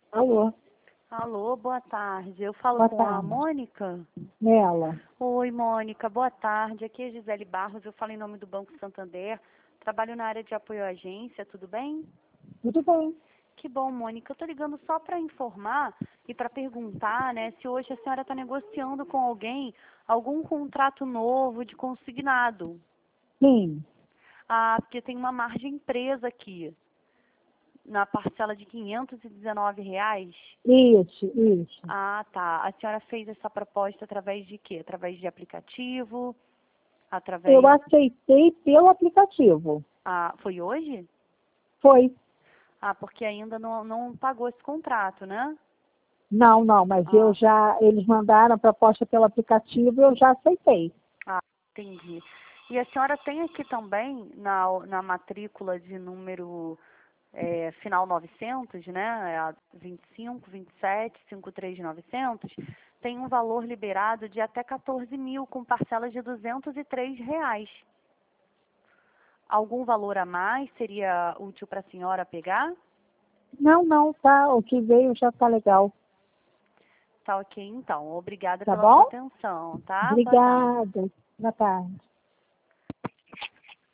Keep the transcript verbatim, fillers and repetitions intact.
Alô, Alô, boa tarde. Eu falo boa com a tarde. Mônica. Nela. Oi, Mônica, boa tarde. Aqui é Gisele Barros, eu falo em nome do Banco Santander. Trabalho na área de apoio à agência, tudo bem? Tudo bem. Que bom, Mônica. Eu estou ligando só para informar e para perguntar, né, se hoje a senhora está negociando com alguém algum contrato novo de consignado. Sim, Ah, porque tem uma margem presa aqui, na parcela de quinhentos e dezenove reais. isso, isso. Ah, tá. A senhora fez essa proposta através de quê? Através de aplicativo? Eu Através... aceitei pelo aplicativo. Ah, foi hoje? Foi. Ah, porque ainda não, não pagou esse contrato, né? Não, não, mas eu Ah, já, eles mandaram a proposta pelo aplicativo e eu já aceitei. ah, entendi. E a senhora tem aqui também, na, na matrícula de número é, final novecentos, né? É a vinte e cinco, vinte e sete, cinquenta e três novecentos, tem um valor liberado de até quatorze mil, com parcelas de duzentos e três reais. Algum valor a mais seria útil para a senhora pegar? Não, não, tá. O que veio já tá legal. Tá ok, então. Obrigada Tá pela sua bom? atenção, tá? Boa tarde. Obrigada. Boa tarde.